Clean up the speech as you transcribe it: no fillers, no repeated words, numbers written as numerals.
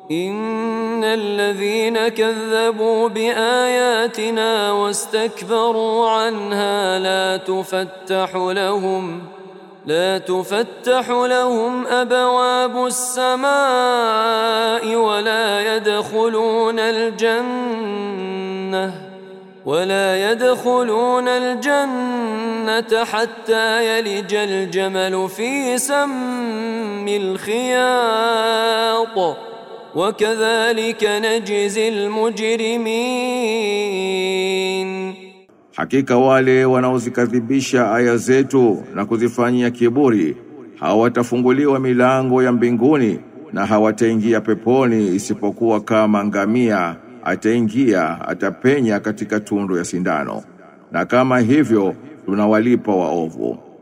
إن الذين كذبوا بآياتنا واستكبروا عنها لا تفتح لهم أبواب السماء ولا يدخلون الجنة حتى يلج الجمل في سم الخياط وكذلك نجزي المجرمين. Hakika wale wanaozikadhibisha aya zetu na kuzifanyia kiburi hawatafunguliwa milango ya mbinguni na hawataingia peponi isipokuwa kama ngamia atapenya katika tundu ya sindano, na kama hivyo tunawalipa waovu.